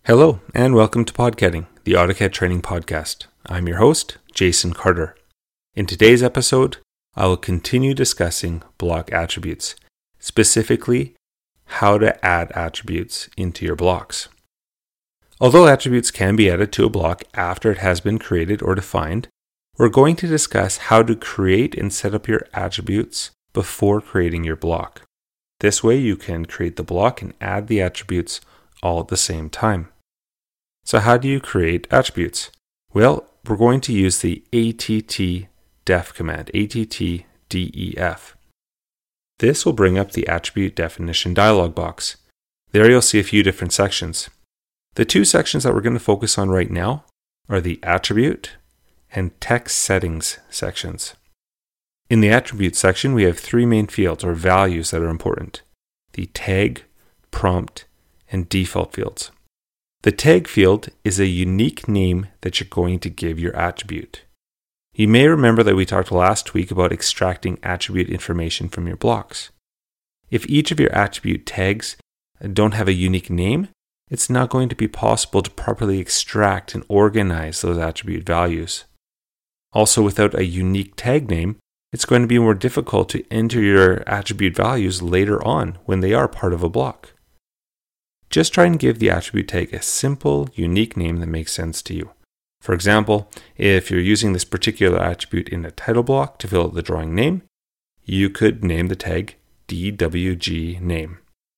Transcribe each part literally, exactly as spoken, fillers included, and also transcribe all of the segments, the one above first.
Hello, and welcome to Podcatting, the AutoCAD training podcast. I'm your host, Jason Carter. In today's episode, I will continue discussing block attributes, specifically how to add attributes into your blocks. Although attributes can be added to a block after it has been created or defined, we're going to discuss how to create and set up your attributes before creating your block. This way you can create the block and add the attributes all at the same time. So how do you create attributes? Well, we're going to use the attdef command, attdef. This will bring up the attribute definition dialog box. There you'll see a few different sections. The two sections that we're going to focus on right now are the attribute and text settings sections. In the attribute section, we have three main fields or values that are important: the tag, prompt, and default fields. The tag field is a unique name that you're going to give your attribute. You may remember that we talked last week about extracting attribute information from your blocks. If each of your attribute tags don't have a unique name, it's not going to be possible to properly extract and organize those attribute values. Also, without a unique tag name, it's going to be more difficult to enter your attribute values later on when they are part of a block. Just try and give the attribute tag a simple, unique name that makes sense to you. For example, if you're using this particular attribute in a title block to fill out the drawing name, you could name the tag D W G name.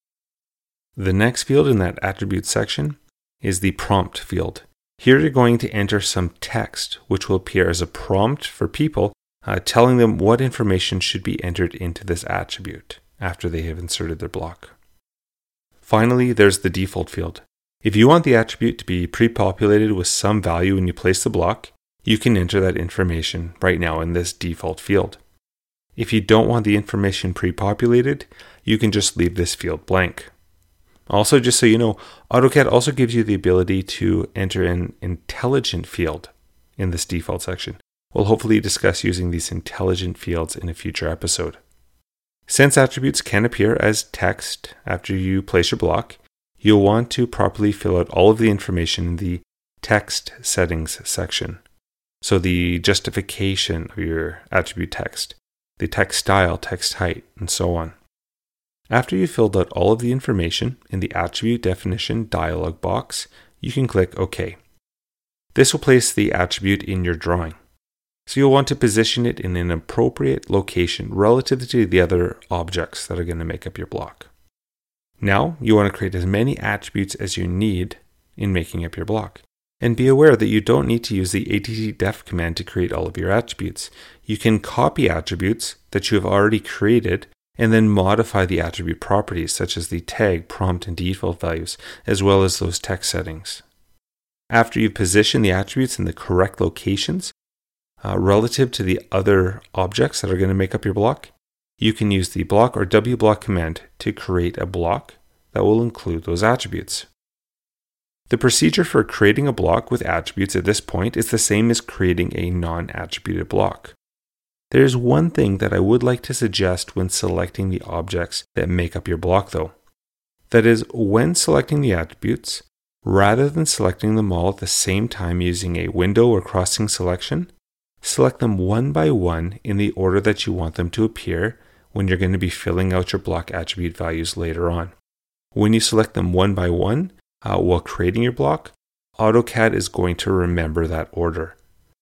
The next field in that attribute section is the prompt field. Here you're going to enter some text, which will appear as a prompt for people, uh, telling them what information should be entered into this attribute after they have inserted their block. Finally, there's the default field. If you want the attribute to be pre-populated with some value when you place the block, you can enter that information right now in this default field. If you don't want the information pre-populated, you can just leave this field blank. Also, just so you know, AutoCAD also gives you the ability to enter an intelligent field in this default section. We'll hopefully discuss using these intelligent fields in a future episode. Since attributes can appear as text after you place your block, you'll want to properly fill out all of the information in the text settings section. So the justification of your attribute text, the text style, text height, and so on. After you've filled out all of the information in the attribute definition dialog box, you can click OK. This will place the attribute in your drawing. So you'll want to position it in an appropriate location relative to the other objects that are going to make up your block. Now, you want to create as many attributes as you need in making up your block. And be aware that you don't need to use the attdef command to create all of your attributes. You can copy attributes that you have already created and then modify the attribute properties such as the tag, prompt, and default values, as well as those text settings. After you've positioned the attributes in the correct locations, Uh, relative to the other objects that are going to make up your block, you can use the block or wblock command to create a block that will include those attributes. The procedure for creating a block with attributes at this point is the same as creating a non-attributed block. There is one thing that I would like to suggest when selecting the objects that make up your block though. That is, when selecting the attributes, rather than selecting them all at the same time using a window or crossing selection, select them one by one in the order that you want them to appear when you're going to be filling out your block attribute values later on. When you select them one by one uh, while creating your block, AutoCAD is going to remember that order.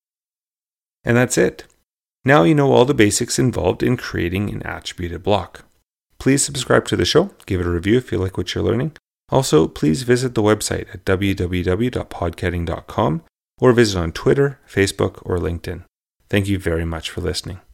And that's it. Now you know all the basics involved in creating an attributed block. Please subscribe to the show, give it a review if you like what you're learning. Also, please visit the website at w w w dot podcatting dot com or visit on Twitter, Facebook, or LinkedIn. Thank you very much for listening.